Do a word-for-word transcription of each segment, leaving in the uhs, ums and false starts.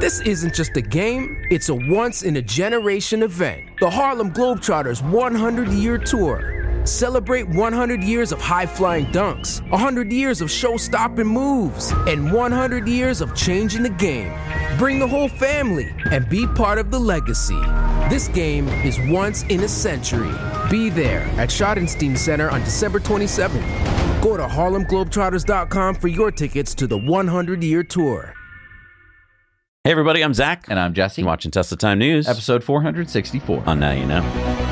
This isn't just a game, it's a once-in-a-generation event. The Harlem Globetrotters one hundred year Tour. Celebrate one hundred years of high-flying dunks, one hundred years of show-stopping moves, and one hundred years of changing the game. Bring the whole family and be part of the legacy. This game is once in a century. Be there at Schottenstein Center on December twenty-seventh. Go to Harlem Globetrotters dot com for your tickets to the one hundred year Tour. Hey everybody, I'm Zach. And I'm Jesse. You're watching Tesla Time News. Episode four hundred sixty-four. On Now You Know.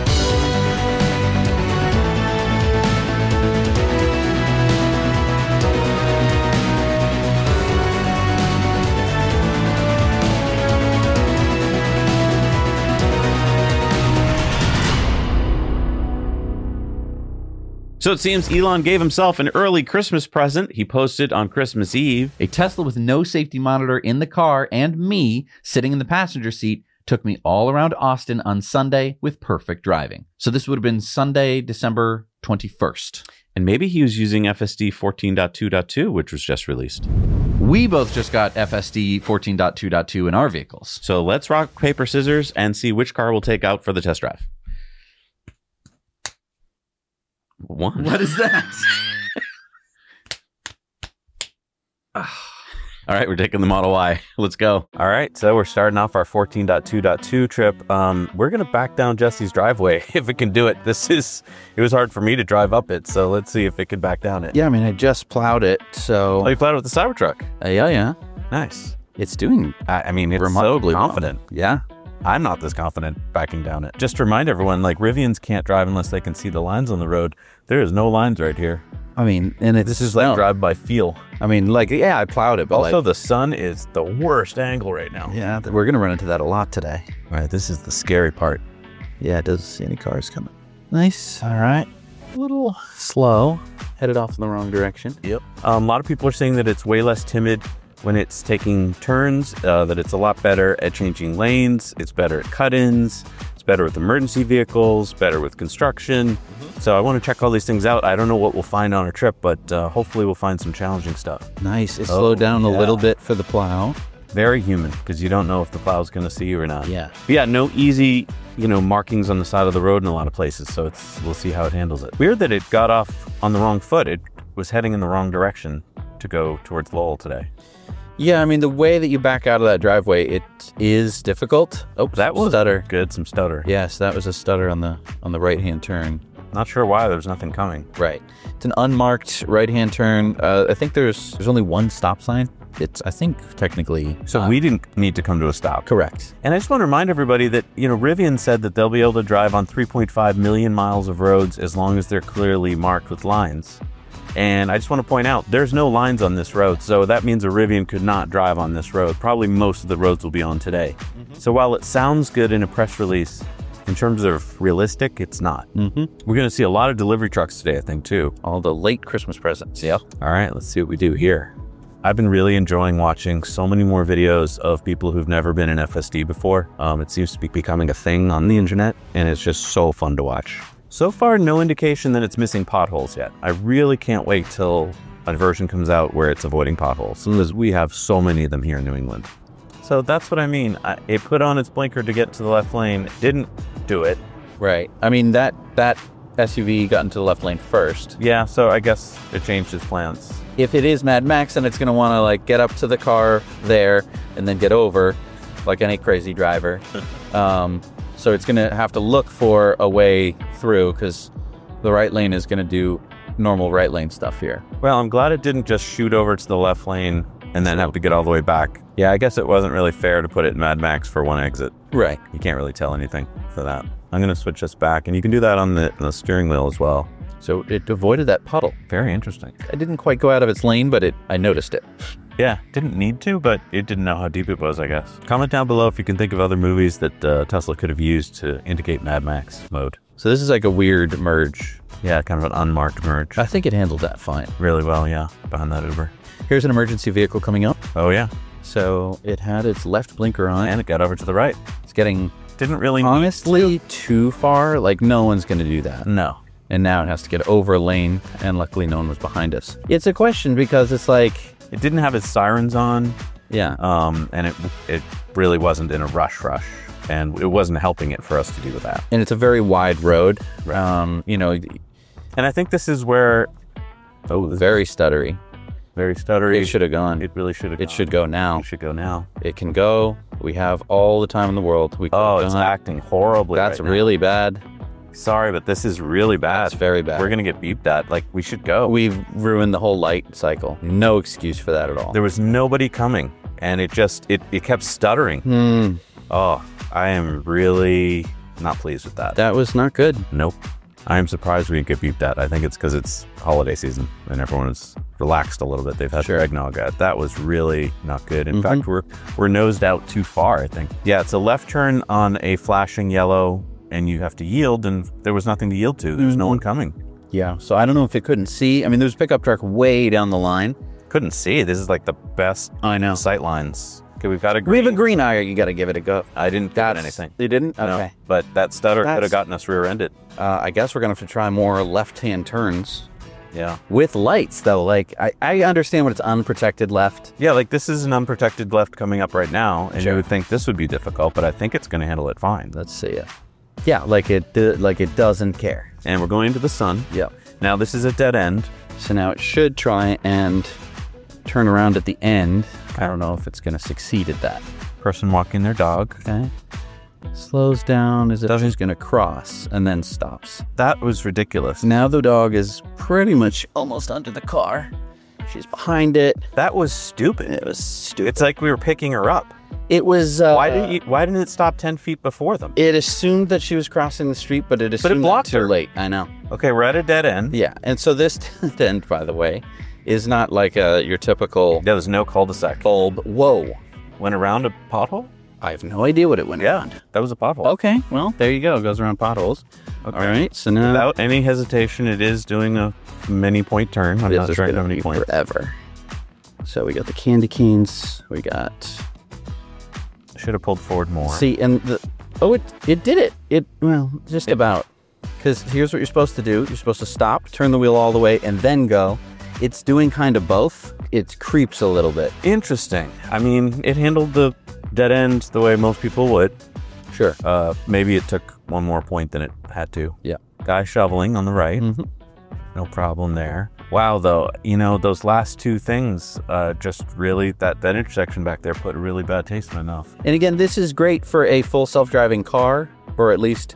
So it seems Elon gave himself an early Christmas present. He posted on Christmas Eve. A Tesla with no safety monitor in the car and me sitting in the passenger seat took me all around Austin on Sunday with perfect driving. So this would have been Sunday, December twenty-first. And maybe he was using F S D fourteen point two point two, which was just released. We both just got F S D fourteen point two point two in our vehicles. So let's rock, paper, scissors and see which car we'll take out for the test drive. One. What is that? All right, we're taking the Model Y. Let's go. All right, so we're starting off our fourteen point two point two trip. Um, we're going to back down Jesse's driveway if it can do it. This is, it was hard for me to drive up it, so let's see if it can back down it. Yeah, I mean, I just plowed it, so... Oh, you plowed it with the Cybertruck? Uh, yeah, yeah. Nice. It's doing I, I mean, it's remarkably so confident. well. Yeah. I'm not this confident backing down it. Just to remind everyone, like, Rivians can't drive unless they can see the lines on the road. There is no lines right here. I mean, and it's... This is like no. drive by feel. I mean, like, yeah, I plowed it, but Also, like, the sun is the worst angle right now. yeah, th- we're going to run into that a lot today. All right, this is the scary part. Yeah, it does see any cars coming. Nice. All right. A little slow. Headed off in the wrong direction. Yep. Um, a lot of people are saying that it's way less timid when it's taking turns, uh, that it's a lot better at changing lanes, it's better at cut-ins, it's better with emergency vehicles, better with construction. Mm-hmm. So I want to check all these things out. I don't know what we'll find on our trip, but uh, hopefully we'll find some challenging stuff. Nice. It Oh, slowed down yeah. a little bit for the plow. Very human, because you don't know if the plow's going to see you or not. Yeah. But yeah, no easy, you know, markings on the side of the road in a lot of places, so it's we'll see how it handles it. Weird that it got off on the wrong foot. It was heading in the wrong direction to go towards Lowell today. Yeah, I mean, the way that you back out of that driveway, it is difficult. Oh, that was stutter. Good, some stutter. Yes, that was a stutter on the on the right-hand turn. Not sure why, there's nothing coming. Right. It's an unmarked right-hand turn. Uh, I think there's there's only one stop sign. It's, I think, technically... So uh, we didn't need to come to a stop. Correct. And I just want to remind everybody that, you know, Rivian said that they'll be able to drive on three point five million miles of roads as long as they're clearly marked with lines. And I just want to point out, there's no lines on this road, so that means a Rivian could not drive on this road. Probably most of the roads will be on today. Mm-hmm. So while it sounds good in a press release, in terms of realistic, it's not. Mm-hmm. We're going to see a lot of delivery trucks today, I think, too. All the late Christmas presents. Yep. All right, let's see what we do here. I've been really enjoying watching so many more videos of people who've never been in F S D before. Um, it seems to be becoming a thing on the internet, and it's just so fun to watch. So far, no indication that it's missing potholes yet. I really can't wait till a version comes out where it's avoiding potholes, because we have so many of them here in New England. So that's what I mean. I, it put on its blinker to get to the left lane, didn't do it. Right. I mean, that that S U V got into the left lane first. Yeah, so I guess it changed its plans. If it is Mad Max, then it's going to want to like get up to the car there and then get over like any crazy driver. um, so it's going to have to look for a way through because the right lane is going to do normal right lane stuff here. Well, I'm glad it didn't just shoot over to the left lane and then have to get all the way back. Yeah, I guess it wasn't really fair to put it in Mad Max for one exit. Right. You can't really tell anything for that. I'm going to switch this back, and you can do that on the, on the steering wheel as well. So it avoided that puddle. Very interesting. It didn't quite go out of its lane, but it I noticed it. Yeah, didn't need to, but it didn't know how deep it was, I guess. Comment down below if you can think of other movies that uh, Tesla could have used to indicate Mad Max mode. So this is like a weird merge. Yeah, kind of an unmarked merge. I think it handled that fine. Really well, yeah, behind that Uber. Here's an emergency vehicle coming up. Oh, yeah. So it had its left blinker on. And it got over to the right. It's getting, Didn't really honestly, too far. Like, no one's going to do that. No. And now it has to get over a lane, and luckily no one was behind us. It's a question because it's like... It didn't have its sirens on. Yeah. Um, and it it really wasn't in a rush rush, and it wasn't helping it for us to do that. And it's a very wide road. Um, you know, And I think this is where, oh, this very stuttery. very stuttery. It should have gone. It really should have. It should go now. It should go now. It can go. We have all the time in the world. We Oh, can it's go. acting horribly. That's right now. really bad. Sorry, but this is really bad. That's very bad. We're gonna get beeped at. Like we should go. We've ruined the whole light cycle. No excuse for that at all. There was nobody coming, and it just it, it kept stuttering. Hmm. Oh, I am really not pleased with that. That was not good. Nope. I am surprised we didn't get beeped at. I think it's because it's holiday season and everyone is relaxed a little bit. They've had Sure. their eggnog at. That was really not good. In Mhm. fact, we're we're nosed out too far, I think. Yeah, it's a left turn on a flashing yellow, and you have to yield, and there was nothing to yield to. There's no one coming. Yeah. So I don't know if it couldn't see. I mean, there's a pickup truck way down the line. Couldn't see. This is like the best I know. sight lines. Okay, we've got a We green. have a green eye. You got to give it a go. I didn't get anything. You didn't? No, Okay. but that stutter could That's- have gotten us rear-ended. Uh, I guess we're gonna have to try more left-hand turns Yeah. with lights, though. Like I, I understand when it's unprotected left. Yeah, like this is an unprotected left coming up right now, and Sure. you would think this would be difficult, but I think it's going to handle it fine. Let's see it. Yeah, like it, do- like it doesn't care. And we're going into the sun. Yep. Now this is a dead end. So now it should try and turn around at the end. I don't know if it's gonna succeed at that. Person walking their dog. Okay. Slows down as if Doesn't- she's gonna cross and then stops. That was ridiculous. Now the dog is pretty much almost under the car. She's behind it. That was stupid. It was stupid. It's like we were picking her up. It was. Uh, Why didn't you, Why didn't it stop ten feet before them? It assumed that she was crossing the street, but it assumed blocked that too her. late. I know. Okay, we're at a dead end. Yeah, and so this dead end, by the way, is not like uh, your typical There was no cul-de-sac. bulb. Whoa. Went around a pothole? I have no idea what it went Yeah, around. that was a pothole. Okay, well, there you go. It goes around potholes. Okay. All right, so now Without any hesitation, it is doing a many point turn. I'm this not is sure gonna how many be points. forever. So we got the candy canes. We got Should have pulled forward more. see, and the oh, it it did it. It well, just about. Because here's what you're supposed to do. You're supposed to stop, turn the wheel all the way, and then go. It's doing kind of both. It creeps a little bit. Interesting. I mean, it handled the dead end the way most people would. Sure. Uh, maybe it took one more point than it had to. Yeah. Guy shoveling on the right. Mhm. No problem there. Wow, though, you know, those last two things, uh, just really, that, that intersection back there put a really bad taste in my mouth. And again, this is great for a full self-driving car, or at least.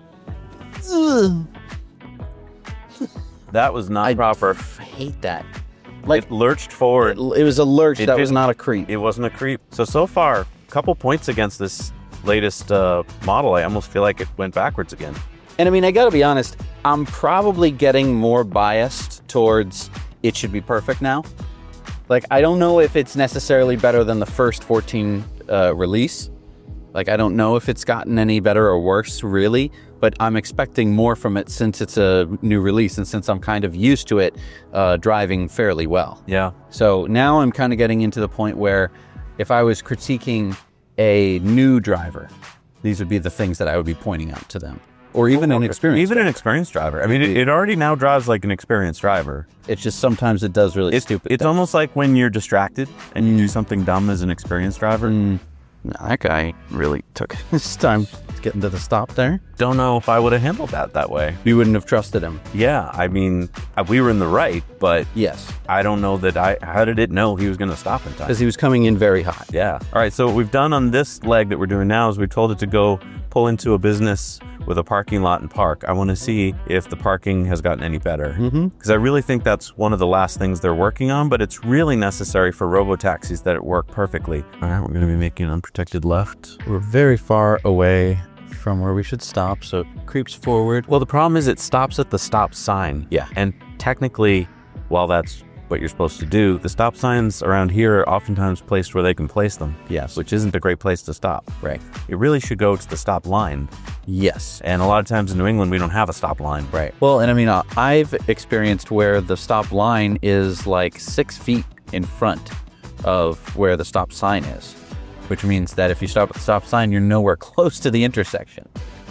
That was not I proper. f- hate that. Like It lurched forward. it, it was a lurch. It that was didn't- not a creep. It wasn't a creep. So, so far, a couple points against this latest uh, model. I almost feel like it went backwards again. And I mean, I gotta be honest, I'm probably getting more biased towards it should be perfect now. Like, I don't know if it's necessarily better than the first fourteen uh, release. Like, I don't know if it's gotten any better or worse, really, but I'm expecting more from it since it's a new release and since I'm kind of used to it uh, driving fairly well. Yeah. So now I'm kind of getting into the point where if I was critiquing a new driver, these would be the things that I would be pointing out to them. Or even an experienced Even an experienced driver. I mean, it, it already now drives like an experienced driver. It's just sometimes it does really It's, stupid. it's almost like when you're distracted and you do something dumb as an experienced driver. Mm, no, that guy really took his time getting to the stop there. Don't know if I would have handled that that way. You wouldn't have trusted him. Yeah, I mean, uh, we were in the right, but Yes, I don't know that I. How did it know he was going to stop in time? because he was coming in very hot. Yeah. All right. So what we've done on this leg that we're doing now is we told it to go pull into a business with a parking lot and park. I want to see if the parking has gotten any better. Mm-hmm. Because I really think that's one of the last things they're working on, but it's really necessary for robo-taxis that it work perfectly. All right, we're going to be making an unprotected left. We're very far away from where we should stop, so it creeps forward. Well, the problem is it stops at the stop sign. Yeah. And technically, while that's what you're supposed to do, the stop signs around here are oftentimes placed where they can place them. Yes. Which isn't a great place to stop. Right. It really should go to the stop line. Yes. And a lot of times in New England, we don't have a stop line. Right. Well, and I mean, uh, I've experienced where the stop line is like six feet in front of where the stop sign is, which means that if you stop at the stop sign, you're nowhere close to the intersection.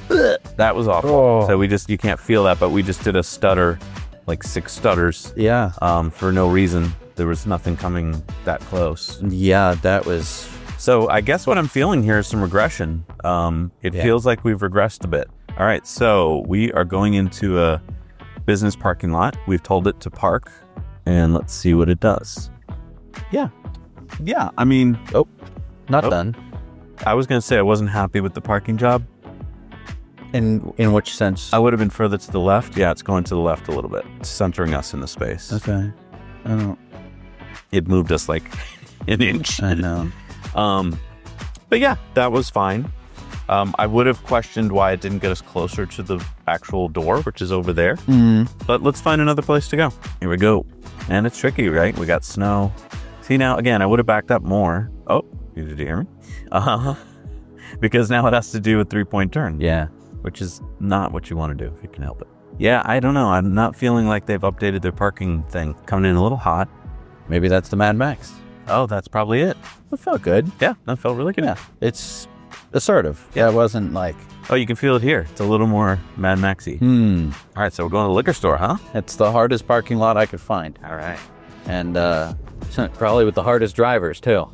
That was awful. Oh. So we just, you can't feel that, but we just did a stutter, like six stutters Yeah. um, for no reason. there was nothing coming that close. Yeah, that was... So I guess what I'm feeling here is some regression. Um, it Yeah. feels like we've regressed a bit. All right, so we are going into a business parking lot. We've told it to park, and let's see what it does. Yeah. Yeah, I mean, Oh, not Oh. done. I was going to say I wasn't happy with the parking job. In in which sense? I would have been further to the left. Yeah, it's going to the left a little bit, centering us in the space. Okay. I don't... It moved us like an inch. I know. Um, but yeah, that was fine. Um, I would have questioned why it didn't get us closer to the actual door, which is over there. Mm. But let's find another place to go. Here we go. And it's tricky, right? We got snow. See, now, again, I would have backed up more. Oh, did you hear me? Uh-huh. Because now it has to do a three-point turn. Yeah. Which is not what you want to do if you can help it. Yeah, I don't know. I'm not feeling like they've updated their parking thing. Coming in a little hot. Maybe that's the Mad Max. Oh, that's probably it. It felt good. Yeah, that felt really good. Yeah. It's assertive. Yeah, it wasn't like... Oh, you can feel it here. It's a little more Mad Maxy. Hmm. All right, so we're going to the liquor store, huh? It's the hardest parking lot I could find. All right. And uh, probably with the hardest drivers, too.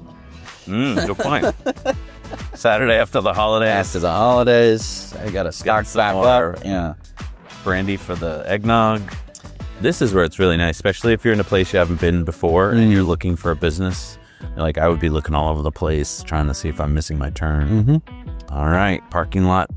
Mm, good point. Saturday after the holidays. After the holidays, I got to stock back more. up. Yeah. Brandy for the eggnog. This is where it's really nice, especially if you're in a place you haven't been before and you're looking for a business. Like, I would be looking all over the place, trying to see if I'm missing my turn. Mm-hmm. All right, parking lot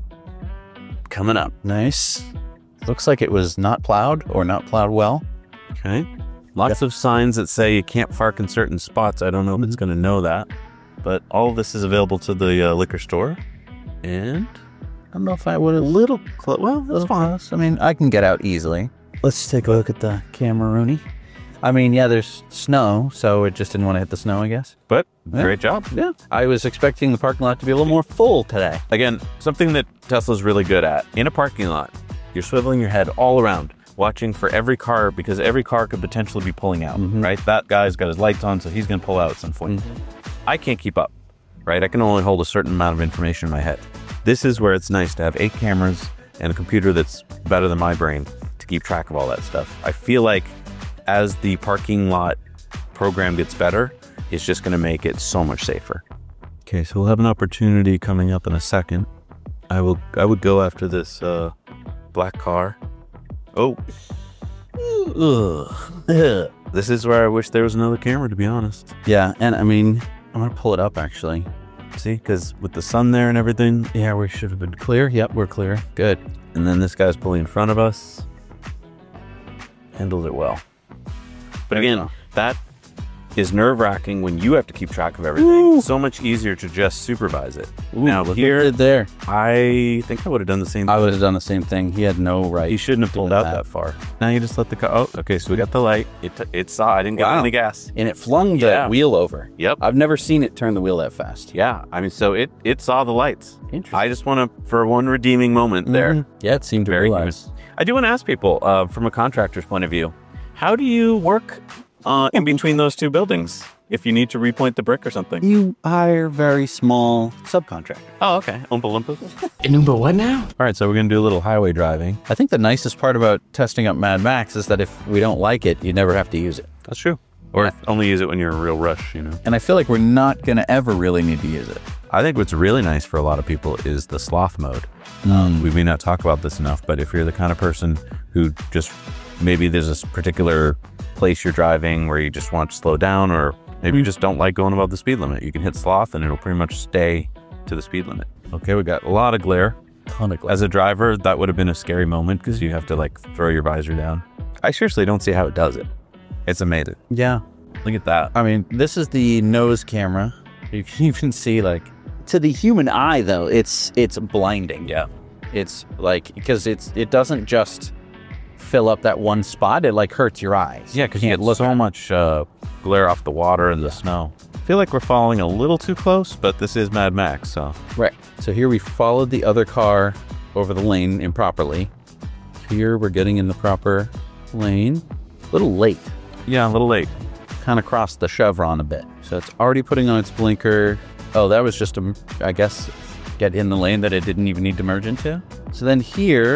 coming up. Nice. Looks like it was not plowed or not plowed well. Okay. Lots of signs that say you can't park in certain spots. I don't know if it's going to know that. But all of this is available to the uh, liquor store. And I don't know if I would have... little close. Well, that's fine. Close. I mean, I can get out easily. Let's take a look at the Camerooni. I mean, yeah, there's snow, so it just didn't want to hit the snow, I guess. But Yeah. great job. Yeah. I was expecting the parking lot to be a little more full today. Again, something that Tesla's really good at. In a parking lot, you're swiveling your head all around, watching for every car, because every car could potentially be pulling out, Mhm. right? That guy's got his lights on, so he's going to pull out at some point. I can't keep up, right? I can only hold a certain amount of information in my head. This is where it's nice to have eight cameras and a computer that's better than my brain to keep track of all that stuff. I feel like as the parking lot program gets better, it's just going to make it so much safer. Okay, so we'll have an opportunity coming up in a second. I will. I would go after this uh, black car. Oh, Ugh. this is where I wish there was another camera, to be honest. Yeah, and I mean, I'm going to pull it up, actually. See, because with the sun there and everything, Yeah, we should have been clear. Yep, we're clear. Good. and then this guy's pulling in front of us. Handled it well. But again, that is nerve-wracking when you have to keep track of everything. Ooh. So much easier to just supervise it. Ooh, now look what here, it did there. I think I would have done the same I thing. would have done the same thing. He had no right. You shouldn't have pulled doing out that. far. Now you just let the car. Oh, okay. So we got the light. It t- it saw. I didn't get Wow. any gas. And it flung the Yeah. wheel over. Yep. I've never seen it turn the wheel that fast. Yeah. I mean, so it it saw the lights. Interesting. I just want to, for one redeeming moment there. Mhm. Yeah, it seemed to Very realize. I do want to ask people, uh, from a contractor's point of view, how do you work uh, in between those two buildings if you need to repoint the brick or something? You hire very small subcontractor. Oh, okay. Oompa Loompa. Enumba what now? All right, so we're going to do a little highway driving. I think the nicest part about testing up Mad Max is that if we don't like it, you never have to use it. That's true. Or only use it when you're in a real rush, you know. And I feel like we're not going to ever really need to use it. I think what's really nice for a lot of people is the sloth mode. Um, we may not talk about this enough, but if you're the kind of person who just, maybe there's a particular place you're driving where you just want to slow down, or maybe you just don't like going above the speed limit, you can hit sloth and it'll pretty much stay to the speed limit. Okay, we got a lot of glare. Ton of glare. As a driver, that would have been a scary moment because you have to like throw your visor down. I seriously don't see how it does it. It's amazing. Yeah. Look at that. I mean, this is the nose camera. You can even see, like, to the human eye, though, it's it's blinding. Yeah. It's like, because it's it doesn't just fill up that one spot, it like hurts your eyes. Yeah, because you can't get look so at it. much uh, glare off the water and the snow. I feel like we're following a little too close, but this is Mad Max, so. Right. So here we followed the other car over the lane improperly. Here we're getting in the proper lane. A little late. Yeah, a little late. Kind of crossed the chevron a bit. So it's already putting on its blinker. Oh, that was just, a, I guess, get in the lane that it didn't even need to merge into. So then here,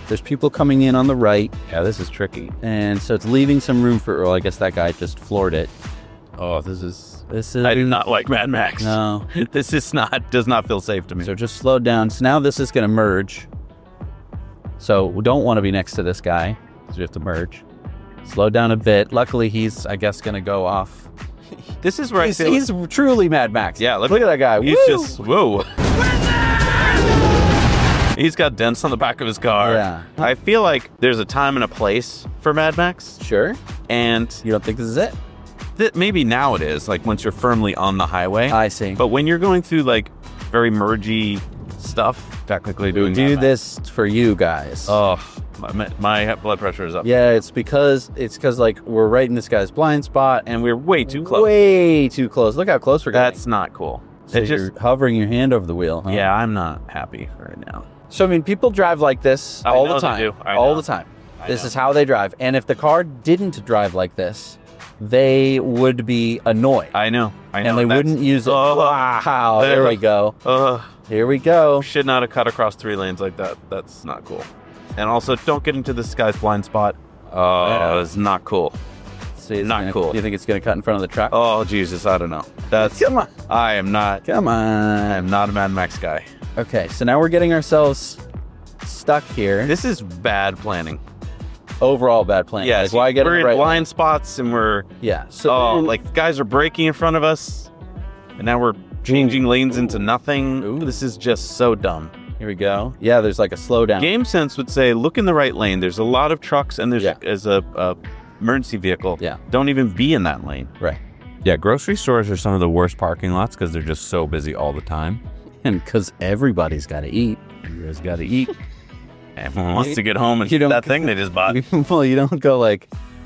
There's people coming in on the right. Yeah, this is tricky. And so it's leaving some room for, well, I guess that guy just floored it. Oh, this is... This is... I do not like Mad Max. No. This is not, does not feel safe to me. So just slow down. So now this is going to merge. So we don't want to be next to this guy because we have to merge. Slow down a bit. Luckily, he's, I guess, going to go off. This is where He's, I feel... he's truly Mad Max. Yeah, look, look at that guy. He's Woo! just... Whoa. He's got dents on the back of his car. Yeah. I feel like there's a time and a place for Mad Max. Sure. And You don't think this is it? th- maybe now it is, like once you're firmly on the highway. I see. But when you're going through like very mergy stuff, technically doing do Mad Max. this for you guys. Oh, my, my blood pressure is up. Yeah, it's because it's because like we're right in this guy's blind spot, And we're way too close. way too close. Look how close we're getting. That's not cool. So it you're just... hovering your hand over the wheel. Huh? Yeah, I'm not happy right now. So I mean, people drive like this I all know the they time. do. I all know. the time. I This know. is how they drive. And if the car didn't drive like this, they would be annoyed. I know. I know. and they That's- wouldn't use it. Oh, Wow. There we go. Ugh. Here we go. Should not have cut across three lanes like that. That's not cool. And also, don't get into this guy's blind spot. Oh, Yeah. it's not cool. See, it's Not gonna- cool. You think it's going to cut in front of the truck? Oh, Jesus, I don't know. That's... Come on. I am not... Come I on. am not a Mad Max guy. Okay, so now we're getting ourselves stuck here. This is bad planning. Overall bad plan. Yeah, Like, why get we're it in right? blind spots and we're... Yeah. So Oh, like, guys are braking in front of us. And now we're changing lanes into nothing. Ooh. This is just so dumb. here we go. Yeah, there's like a slowdown. Game Sense would say, look in the right lane. There's a lot of trucks and there's, Yeah. there's a, a emergency vehicle. Yeah. Don't even be in that lane. Right. Yeah, grocery stores are some of the worst parking lots because they're just so busy all the time. And because everybody's got to eat. You guys got to eat. Everyone wants to get home and You eat don't- that thing they just bought. Well, you don't go like,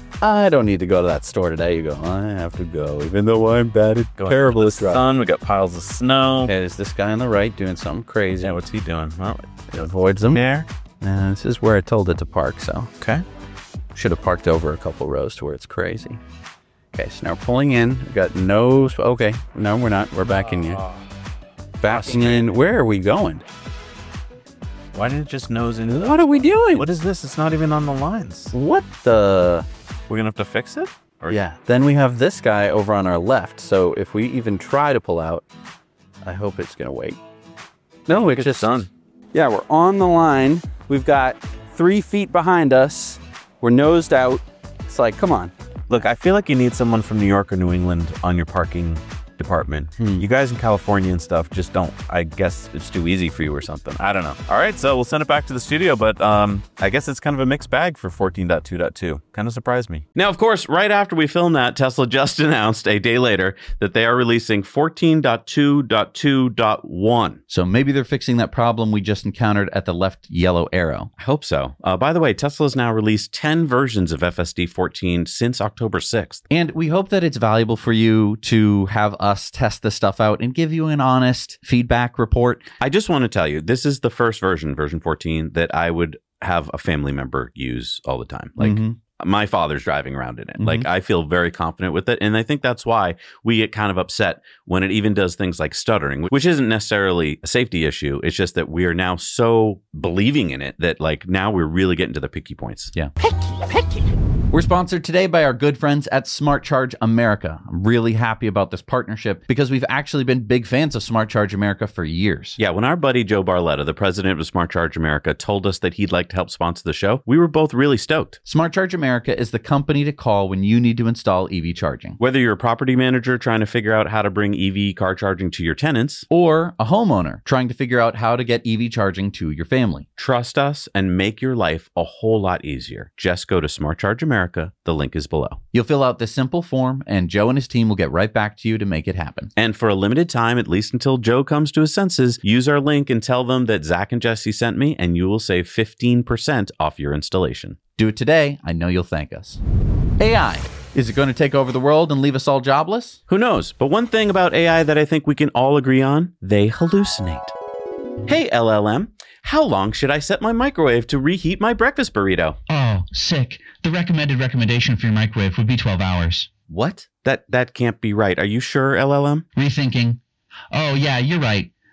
I don't need to go to that store today. You go, I have to go, even though I'm bad at Going terrible into at the driving. sun. We got piles of snow. Okay, there's this guy on the right doing something crazy. Yeah, what's he doing? Well, It avoids them. there. Uh, this is where I told it to park, so Okay. should have parked over a couple rows to where it's crazy. Okay, so now we're pulling in. We've got no. sp- Okay, no, we're not. We're backing in. Backing in. Where are we going? Why didn't it just nose into that? What are we doing? What is this? It's not even on the lines. What the? We're going to have to fix it? Or Yeah. Then we have this guy over on our left. So if we even try to pull out, I hope it's gonna wait. No, it's just done. Yeah, we're on the line. We've got three feet behind us. We're nosed out. It's like, come on. Look, I feel like you need someone from New York or New England on your parking department. You guys in California and stuff just don't. I guess it's too easy for you or something. I don't know. All right, so we'll send it back to the studio, but um, I guess it's kind of a mixed bag for fourteen point two point two. Kind of surprised me. Now, of course, right after we filmed that, Tesla just announced a day later that they are releasing fourteen point two point two point one. So maybe they're fixing that problem we just encountered at the left yellow arrow. I hope so. Uh, by the way, Tesla has now released ten versions of F S D fourteen since October sixth. And we hope that it's valuable for you to have us test this stuff out and give you an honest feedback report. I just want to tell you, this is the first version, version fourteen, that I would have a family member use all the time. Like, Mhm. my father's driving around in it. Mhm. Like, I feel very confident with it. And I think that's why we get kind of upset when it even does things like stuttering, which isn't necessarily a safety issue. It's just that we are now so believing in it that, like, now we're really getting to the picky points. Yeah. We're sponsored today by our good friends at Smart Charge America. I'm really happy about this partnership because we've actually been big fans of Smart Charge America for years. Yeah, when our buddy Joe Barletta, the president of Smart Charge America, told us that he'd like to help sponsor the show, we were both really stoked. Smart Charge America is the company to call when you need to install E V charging. Whether you're a property manager trying to figure out how to bring E V car charging to your tenants, Or a homeowner trying to figure out how to get E V charging to your family. trust us and make your life a whole lot easier. Just go to Smart Charge America. The link is below. You'll fill out this simple form and Joe and his team will get right back to you to make it happen. And for a limited time, at least until Joe comes to his senses, use our link and tell them that Zach and Jesse sent me, and you will save fifteen percent off your installation. Do it today. I know you'll thank us. A I. Is it going to take over the world and leave us all jobless? Who knows? But one thing about A I that I think we can all agree on, they hallucinate. Hey, L L M, how long should I set my microwave to reheat my breakfast burrito? Oh, sick. The recommended recommendation for your microwave would be twelve hours. What? That that can't be right. Are you sure, L L M? Rethinking. Oh, yeah, you're right.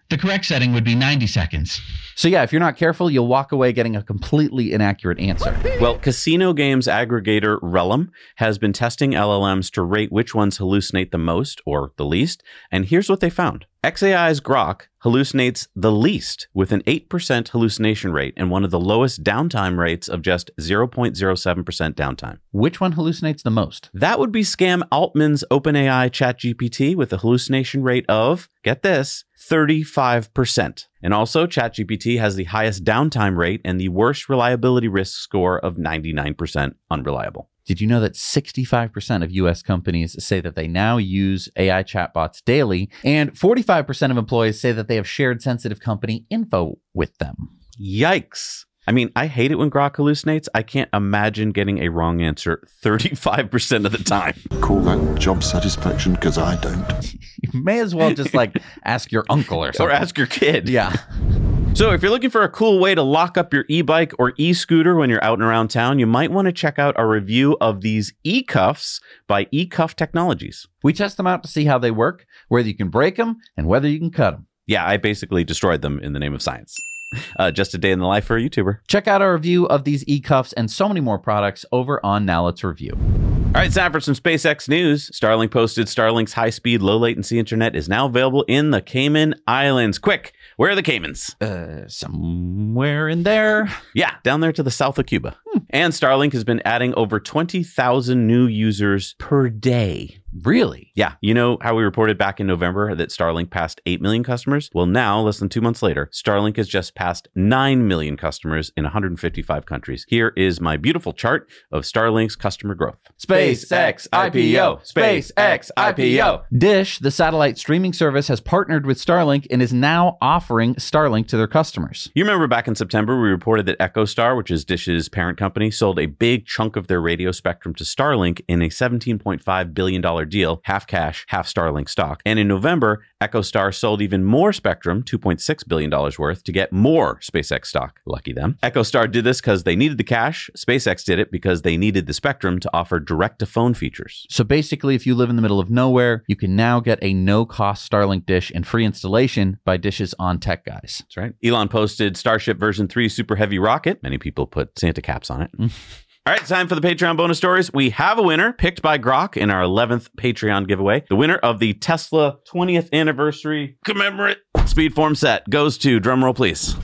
The correct setting would be ninety seconds. So yeah, if you're not careful, you'll walk away getting a completely inaccurate answer. Well, casino games aggregator Relum has been testing L L Ms to rate which ones hallucinate the most or the least, and here's what they found. X A I's Grok hallucinates the least with an eight percent hallucination rate and one of the lowest downtime rates of just zero point zero seven percent downtime. Which one hallucinates the most? That would be Scam Altman's OpenAI ChatGPT with a hallucination rate of, get this, thirty-five percent. And also, ChatGPT has the highest downtime rate and the worst reliability risk score of ninety-nine percent unreliable. Did you know that sixty-five percent of U S companies say that they now use A I chatbots daily, and forty-five percent of employees say that they have shared sensitive company info with them? Yikes. I mean, I hate it when Grok hallucinates. I can't imagine getting a wrong answer thirty-five percent of the time. Call that job satisfaction, because I don't. You may as well just like ask your uncle or something. Or ask your kid. Yeah. So if you're looking for a cool way to lock up your e-bike or e-scooter when you're out and around town, you might want to check out our review of these e-cuffs by eCuff Technologies. We test them out to see how they work, whether you can break them, and whether you can cut them. Yeah, I basically destroyed them in the name of science. Uh, just a day in the life for a YouTuber. Check out our review of these e-cuffs and so many more products over on Now Let's Review. All right, it's time for some SpaceX news. Starlink posted Starlink's high-speed, low-latency internet is now available in the Cayman Islands. Quick, where are the Caymans? Uh, somewhere in there. Yeah, down there to the south of Cuba. Hmm. And Starlink has been adding over twenty thousand new users per day. Really? Yeah. You know how we reported back in November that Starlink passed eight million customers? Well, now, less than two months later, Starlink has just passed nine million customers in one hundred fifty-five countries. Here is my beautiful chart of Starlink's customer growth. SpaceX I P O. SpaceX I P O. Dish, the satellite streaming service, has partnered with Starlink and is now offering Starlink to their customers. You remember back in September, we reported that EchoStar, which is Dish's parent company, sold a big chunk of their radio spectrum to Starlink in a seventeen point five billion dollars deal, half cash, half Starlink stock. And in November, EchoStar sold even more spectrum, two point six billion dollars worth, to get more SpaceX stock. Lucky them. EchoStar did this because they needed the cash. SpaceX did it because they needed the spectrum to offer direct-to-phone features. So basically, if you live in the middle of nowhere, you can now get a no-cost Starlink dish and free installation by Dish's On Tech guys. That's right. Elon posted Starship version three Super Heavy rocket. Many people put Santa caps on it. All right, time for the Patreon bonus stories. We have a winner picked by Grok in our eleventh Patreon giveaway. The winner of the Tesla twentieth anniversary commemorate speedform set goes to, drumroll please,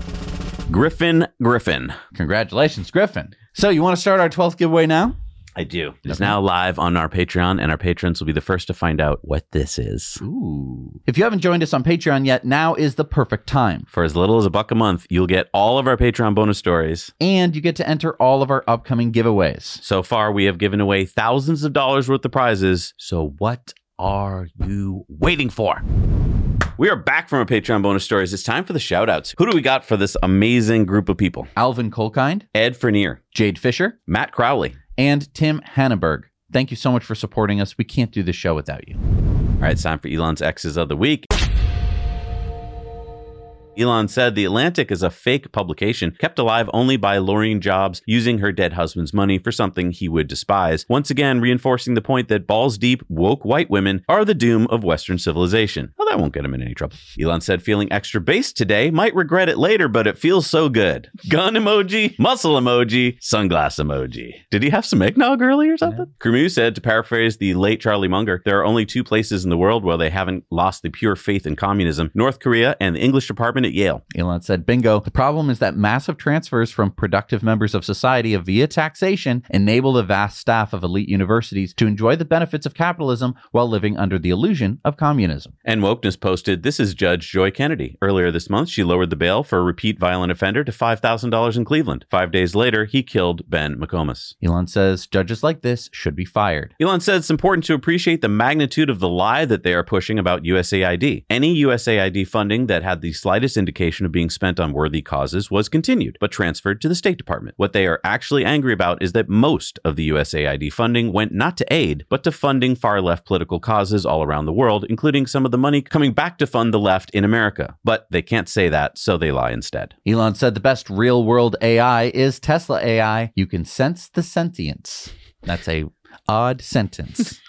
Griffin Griffin. Congratulations, Griffin. So you want to start our twelfth giveaway now? I do. It's now live on our Patreon, and our patrons will be the first to find out what this is. Ooh. If you haven't joined us on Patreon yet, now is the perfect time. For as little as a buck a month, you'll get all of our Patreon bonus stories. And you get to enter all of our upcoming giveaways. So far, we have given away thousands of dollars worth of prizes. So what are you waiting for? We are back from our Patreon bonus stories. It's time for the shout outs. Who do we got for this amazing group of people? Alvin Colkind, Ed Fernier, Jade Fisher, Matt Crowley, and Tim Hanneberg. Thank you so much for supporting us. We can't do this show without you. All right, it's time for Elon's X's of the Week. Elon said The Atlantic is a fake publication kept alive only by Laurene Jobs using her dead husband's money for something he would despise, once again reinforcing the point that balls deep, woke white women are the doom of Western civilization. Well, that won't get him in any trouble. Elon said feeling extra based today, might regret it later, but it feels so good. Gun emoji, muscle emoji, sunglass emoji. Did he have some eggnog early or something? Yeah. Cremu said, to paraphrase the late Charlie Munger, there are only two places in the world where they haven't lost the pure faith in communism, North Korea and the English department at Yale. Elon said, bingo. The problem is that massive transfers from productive members of society via taxation enable the vast staff of elite universities to enjoy the benefits of capitalism while living under the illusion of communism. And Wokeness posted, this is Judge Joy Kennedy. Earlier this month, she lowered the bail for a repeat violent offender to five thousand dollars in Cleveland. Five days later, he killed Ben McComas. Elon says, judges like this should be fired. Elon said it's important to appreciate the magnitude of the lie that they are pushing about U S A I D. Any U S A I D funding that had the slightest indication of being spent on worthy causes was continued, but transferred to the State Department. What they are actually angry about is that most of the U S A I D funding went not to aid, but to funding far-left political causes all around the world, including some of the money coming back to fund the left in America. But they can't say that, so they lie instead. Elon said the best real-world A I is Tesla A I. You can sense the sentience. That's a odd sentence.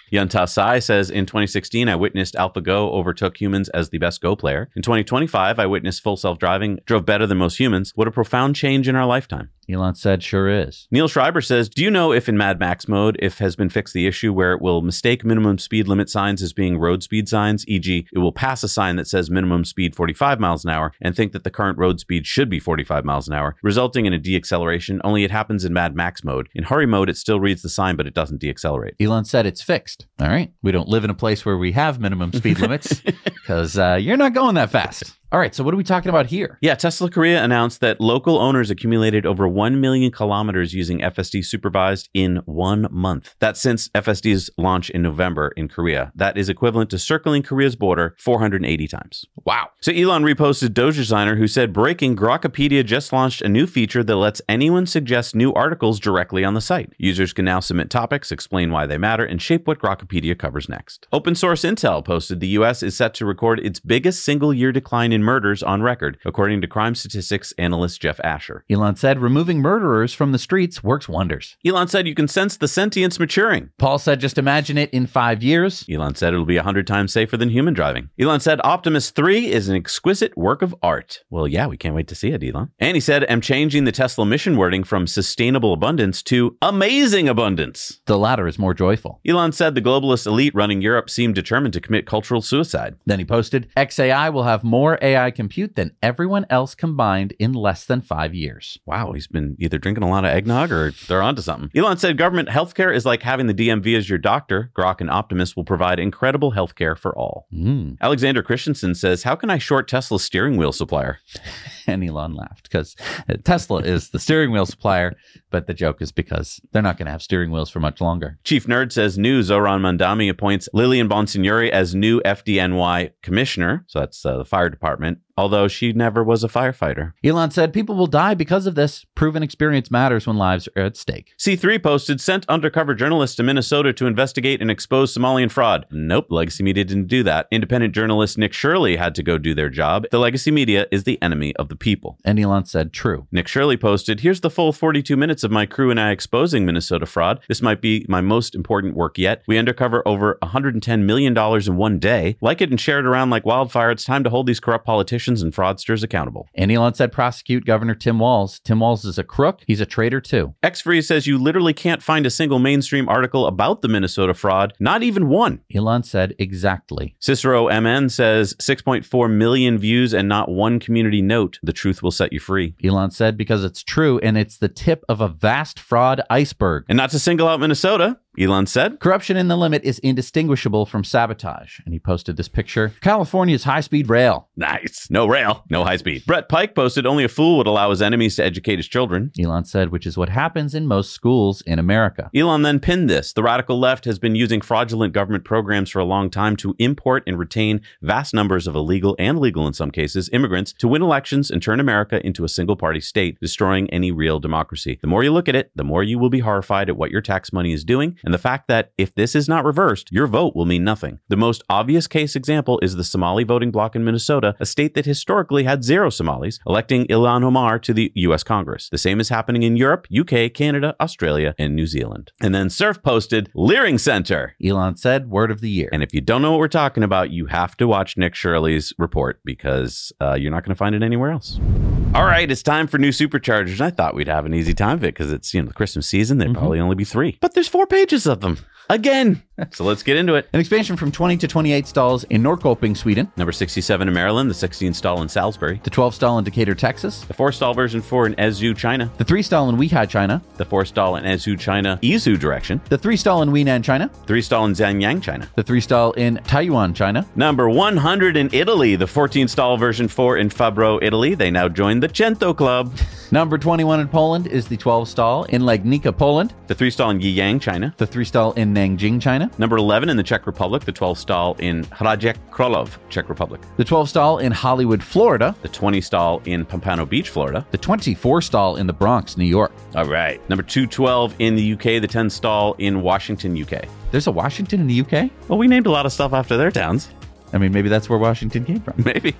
Yunta Sai says, in twenty sixteen, I witnessed AlphaGo overtook humans as the best Go player. In twenty twenty-five, I witnessed full self-driving drove better than most humans. What a profound change in our lifetime. Elon said, sure is. Neil Schreiber says, do you know if in Mad Max mode, if has been fixed the issue where it will mistake minimum speed limit signs as being road speed signs, for example, it will pass a sign that says minimum speed forty-five miles an hour and think that the current road speed should be forty-five miles an hour, resulting in a deacceleration, only it happens in Mad Max mode. In hurry mode, it still reads the sign, but it doesn't deaccelerate. Elon said it's fixed. All right. We don't live in a place where we have minimum speed limits because uh, you're not going that fast. All right, so what are we talking about here? Yeah, Tesla Korea announced that local owners accumulated over one million kilometers using F S D supervised in one month. That's since F S D's launch in November in Korea. That is equivalent to circling Korea's border four hundred eighty times. Wow. So Elon reposted Doge designer who said, breaking, Grokpedia just launched a new feature that lets anyone suggest new articles directly on the site. Users can now submit topics, explain why they matter, and shape what Grokpedia covers next. Open Source Intel posted the U S is set to record its biggest single year decline in murders on record, according to crime statistics analyst Jeff Asher. Elon said removing murderers from the streets works wonders. Elon said you can sense the sentience maturing. Paul said just imagine it in five years. Elon said it'll be one hundred times safer than human driving. Elon said Optimus three is an exquisite work of art. Well, yeah, we can't wait to see it, Elon. And he said, I'm changing the Tesla mission wording from sustainable abundance to amazing abundance. The latter is more joyful. Elon said the globalist elite running Europe seemed determined to commit cultural suicide. Then he posted, X A I will have more A I compute than everyone else combined in less than five years. Wow, he's been either drinking a lot of eggnog or they're onto something. Elon said government healthcare is like having the D M V as your doctor. Grok and Optimus will provide incredible healthcare for all. Mm. Alexander Christensen says, how can I short Tesla's steering wheel supplier? And Elon laughed because Tesla is the steering wheel supplier, but the joke is because they're not going to have steering wheels for much longer. Chief Nerd says new Zoran Mandami appoints Lillian Bonsignori as new F D N Y commissioner. So that's uh, the fire department, although she never was a firefighter. Elon said people will die because of this. Proven experience matters when lives are at stake. C three posted, sent undercover journalists to Minnesota to investigate and expose Somalian fraud. Nope, Legacy Media didn't do that. Independent journalist Nick Shirley had to go do their job. The Legacy Media is the enemy of the people. And Elon said true. Nick Shirley posted, here's the full forty-two minutes of my crew and I exposing Minnesota fraud. This might be my most important work yet. We undercover over one hundred ten million dollars in one day. Like it and share it around like wildfire. It's time to hold these corrupt politicians and fraudsters accountable. And Elon said prosecute Governor Tim Walz. Tim Walz is a crook. He's a traitor too. Xfree says you literally can't find a single mainstream article about the Minnesota fraud. Not even one. Elon said exactly. Cicero M N says six point four million views and not one community note. The truth will set you free. Elon said because it's true and it's the tip of a vast fraud iceberg. And not to single out Minnesota, Elon said, corruption in the limit is indistinguishable from sabotage. And he posted this picture. California's high-speed rail. Nice. No rail, no high speed. Brett Pike posted, only a fool would allow his enemies to educate his children. Elon said, which is what happens in most schools in America. Elon then pinned this. The radical left has been using fraudulent government programs for a long time to import and retain vast numbers of illegal and legal in some cases immigrants to win elections and turn America into a single-party state, destroying any real democracy. The more you look at it, the more you will be horrified at what your tax money is doing, and the fact that if this is not reversed, your vote will mean nothing. The most obvious case example is the Somali voting bloc in Minnesota, a state that historically had zero Somalis, electing Ilhan Omar to the U S Congress. The same is happening in Europe, U K, Canada, Australia, and New Zealand. And then Surf posted, Leering Center. Elon said, word of the year. And if you don't know what we're talking about, you have to watch Nick Shirley's report because uh, you're not going to find it anywhere else. All right, it's time for new superchargers. I thought we'd have an easy time of it because it's, you know, the Christmas season. There'd mm-hmm. probably only be three. But there's four pages of them. Again. So let's get into it. An expansion from twenty to twenty-eight stalls in Norrköping, Sweden. Number sixty-seven in Maryland, the sixteen stall in Salisbury. The twelve stall in Decatur, Texas. The four stall version four in Ezhou, China. The three stall in Weihai, China. The four stall in Ezhou, China, Izhou direction. The three stall in Weinan, China. Three stall in Zhanyang, China. The three stall in Taiyuan, China. Number one hundred in Italy, the fourteen stall version four in Fabro, Italy. They now join the Cento Club. Number twenty-one in Poland is the twelve stall in Legnica, Poland. The three stall in Yiyang, China. The three stall in Nanjing, China. Number eleven in the Czech Republic, the twelve stall in Hradec Králové, Czech Republic. The twelve stall in Hollywood, Florida. The twenty stall in Pompano Beach, Florida. The twenty-four stall in the Bronx, New York. All right. Number two twelve in the U K, the ten stall in Washington, U K. There's a Washington in the U K? Well, we named a lot of stuff after their towns. I mean, maybe that's where Washington came from. Maybe.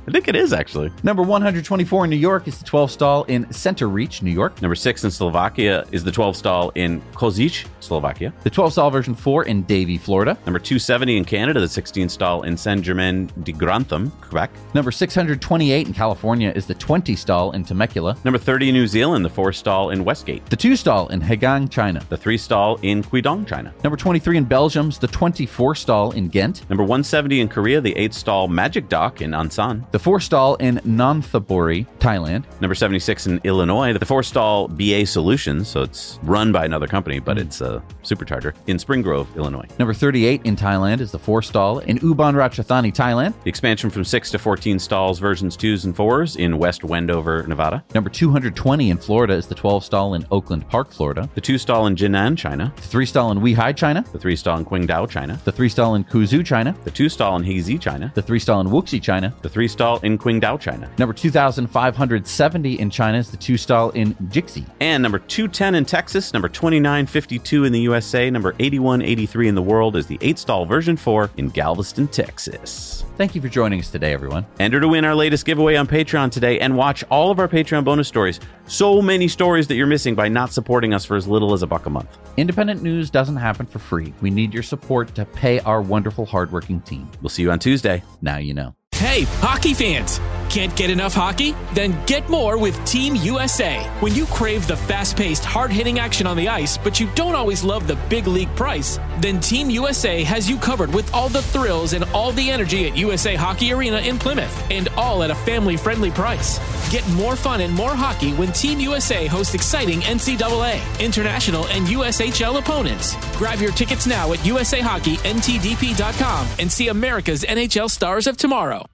I think it is, actually. Number one hundred twenty-four in New York is the twelve stall in Center Reach, New York. Number six in Slovakia is the twelve stall in Kozice, Slovakia. The twelve stall version four in Davie, Florida. Number two seventy in Canada, the sixteen stall in Saint-Germain-de-Grantham, Quebec. Number six hundred twenty-eight in California is the twenty stall in Temecula. Number thirty in New Zealand, the four stall in Westgate. The two stall in Hegang, China. The three stall in Quidong, China. Number twenty-three in Belgium is the twenty-four stall in Ghent. Number one seventy in Korea, the eight stall Magic Dock in Ansan. The four stall in Nonthaburi, Thailand. Number seventy-six in Illinois, the four stall B A Solutions, so it's run by another company, but it's a supercharger, in Spring Grove, Illinois. Number thirty-eight in Thailand is the four stall in Ubon Ratchathani, Thailand. The expansion from six to fourteen stalls, versions twos and fours in West Wendover, Nevada. Number two hundred twenty in Florida is the twelve stall in Oakland Park, Florida. The two stall in Jinan, China. The three stall in Weihai, China. The three stall in Qingdao, China. The three stall in Kuzhou, China. The two stall in Hezi, China. The three stall in Wuxi, China. The three stall in Qingdao, China. Number two thousand five hundred seventy in China is the two stall in Jixi. And number two ten in Texas, number twenty-nine fifty-two in the U S A, number eighty-one eighty-three in the world is the eight stall version four in Galveston, Texas. Thank you for joining us today, everyone. Enter to win our latest giveaway on Patreon today and watch all of our Patreon bonus stories. So many stories that you're missing by not supporting us for as little as a buck a month. Independent news doesn't happen for free. We need your support to pay our wonderful, hardworking team. We'll see you on Tuesday. Now you know. Hey, hockey fans! Can't get enough hockey? Then get more with Team U S A. When you crave the fast-paced, hard-hitting action on the ice, but you don't always love the big league price, then Team U S A has you covered with all the thrills and all the energy at U S A Hockey Arena in Plymouth, and all at a family-friendly price. Get more fun and more hockey when Team U S A hosts exciting N C double A, international, and U S H L opponents. Grab your tickets now at U S A Hockey N T D P dot com and see America's N H L stars of tomorrow.